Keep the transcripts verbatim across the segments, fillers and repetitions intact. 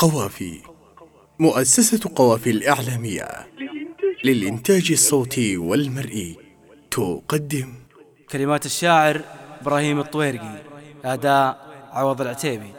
قوافي. مؤسسة قوافي الإعلامية للإنتاج الصوتي والمرئي تقدم كلمات الشاعر إبراهيم الطويرقي، أداء عوض العتيبي.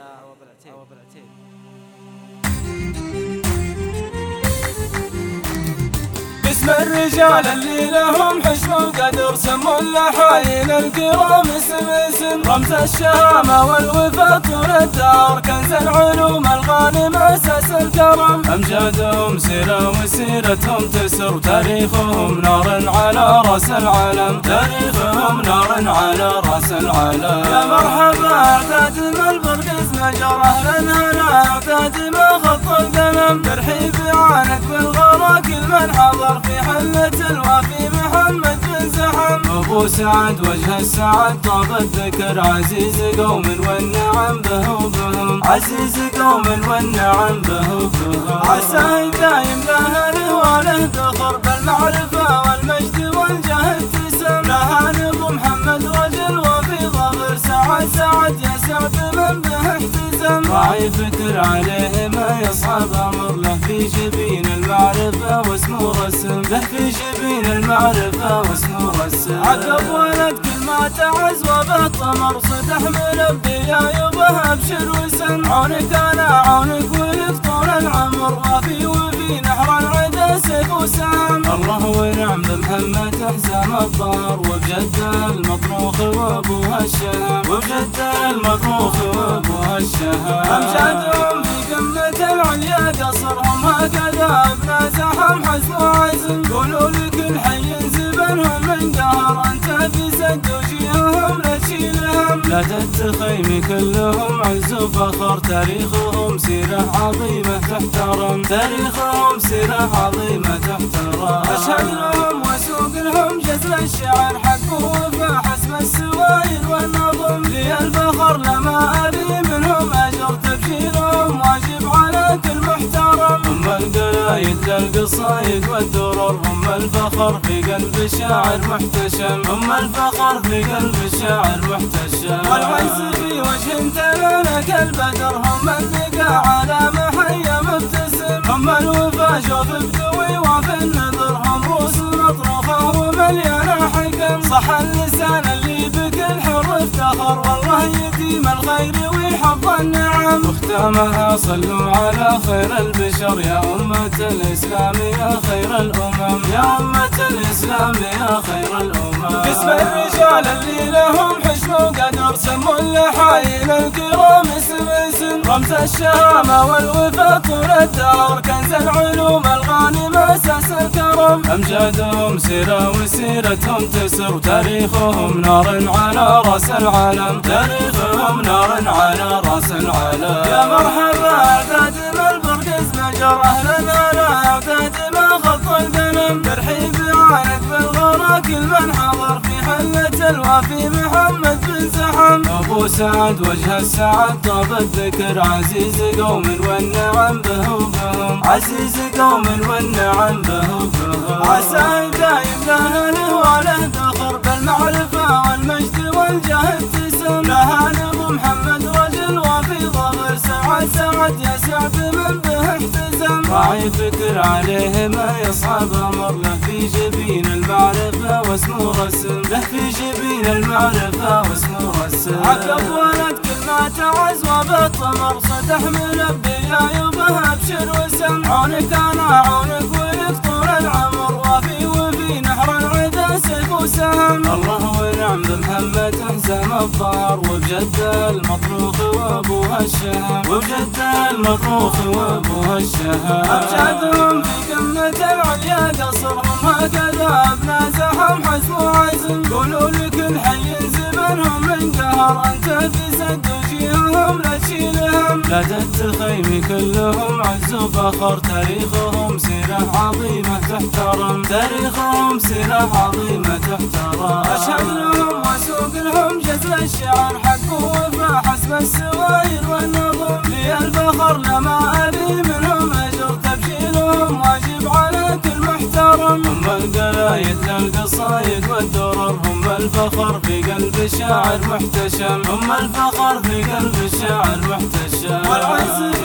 اسم الرجال اللي لهم حشم وقدر سموا اللحاين الكرام اسم اسم رمز الشهامة والوفا طول الدار، كنز العلوم الغانم أساس الكرم، أمجادهم سيرة وسيرتهم تسر، تاريخهم نار على رأس العالم، تاريخهم نار على رأس العالم. يا مرحبا اعتاد ما البرقز مجر أهلا هلا اعتاد ما خط القلم، ترحيب يعانق بالغلا كل من حضر في حلة الوافي محمد بن زحم. أبو سعد وجه السعد طاب الذكر، عزيز قوم والنعم به وبهم، عزيز قوم والنعم به وبهم. عسى دايم له الهواله ذخر بالمعرفة والمجد والجاه ابتسم، لها نبو محمد رجل وفي ظهر سعد سعد يا سعد من به احتزم. راعي فكر عليه ما يصعب امر، له في جبين المعرفة واسمه رسم، له في جبين المعرفة واسمه رسم. عقب ولد كل ما تعز وبالطمر، صدح ملبي يا يبه ابشر وسم، عونك انا عونك ولد طول العمر، وفي وفي نحر العدا سيف وسام. الله ونعم بمحمد احزام الظهر، وبجده المطروخ وابوها الشهام، وبجده المطروخ وابوها الشهام. امجادهم في قمة العليا قصرهم، هكذا ابن زحم حزم وعزم، قولوا لكل حي زبنهم من قهر، انت في سد وجيههم لا تشيلهم، لا تتخيمي كلهم عز وفخر، تاريخهم سيرة عظيمة تحترم، تاريخهم سيرة عظيمة تحترم. اشهد لهم واسوق لهم جزل الشعر حق ووفا حسب السواير والنظم، لي الفخر لما ابي منهم اجر، تبجيلهم واجب على كل محترم. هم القلايد للقصايد والدرر، هم الفخر في قلب الشاعر محتشم، هم الفخر في قلب الشاعر محتشم. والعز في وجه تلالك البدر، هم اللقاء على محيا مبتسم، هم الوفا جوف بدوي وفي النذر، هم روس مطروخه ومليانه حكم. صح اللسان اللي بكل حر افتخر، والله يديم الخير ويحفظ النعم. ختامها صلوا على خير البشر، يا أمة الإسلام يا خير الأمم، يا أمة الإسلام يا خير الأمم. اسم الرجال اللي لهم حشم وقدر سموا اللحاين الكرام اسم اسم رمز الشهامة والوفا طول الدار، كنز العلوم الغانم أساس الكرم، أمجادهم سيرة وسيرتهم تسر، تاريخهم نار على رأس العالم، تاريخهم نار على رأس العالم. يا مرحبا اعتاد ما البرقز مجر أهلا هلا اعتاد ما خط القلم، ترحيب يعانق بالغلا كل من حضر في حلة الوافي محمد بن زحم. أبو سعد وجه السعد طاب الذكر، عزيز قوم والنعم به وبهم، عزيز قوم والنعم به وبهم. عسى دايم له الهواله ذخر بالمعرفة والمجد والجاه ابتسم، لها نبو محمد رجل وفي ظهر سعد سعد يا سعد من به احتزم. راعي فكر عليه ما يصعب امر، له في جبين المعرفة واسمه رسم، له في جبين المعرفة واسمه رسم. عقب ولد كل ما تعز وبالطمر، صدح ملبي يا يبه ابشر وسم، عونك انا عونك ولد طول العمر، وفي وفي نحر العدا سيف وسهم. الله ونعم بمحمد احزام الظهر، وبجده المطروخ وابوها الشهام، وبجده المطروخ وابوها الشهام. امجادهم في قمة العليا قصرهم، هكذا ابن زحم حزم وعزم، قولوا لكل حي زبنهم من قهر، انت في سد وجيههم لا تشيلهم، لا تتخيمي كلهم عز وفخر، تاريخهم سيرة عظيمة تحترم، تاريخهم سيرة عظيمة تحترم. اشهد لهم واسوق لهم جزل الشعر حق ووفا حسب السواير والنظم، لي الفخر لما ابي منهم اجر، تبجيلهم واجب على كل محترم. هم القلايد للقصايد والدرر، هم الفخر في قلب الشاعر محتشم، هم الفخر في قلب الشاعر محتشم. والعز في وجه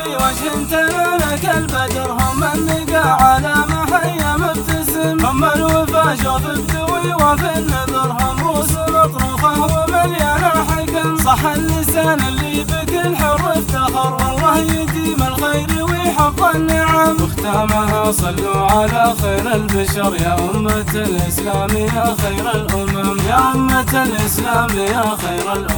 كنت لك البدر هم النقا على محيا مبتسم هم الوفا شوف الدوي وفي النذر هم روس مطروخة ومليانة حكم صح اللسان اللي بكل حر افتخر والله يديم الخير ويحفظ النعم وختامها صلوا على خير البشر يا أمة الإسلام يا خير الأمم يا أمة الإسلام يا خير الأمم.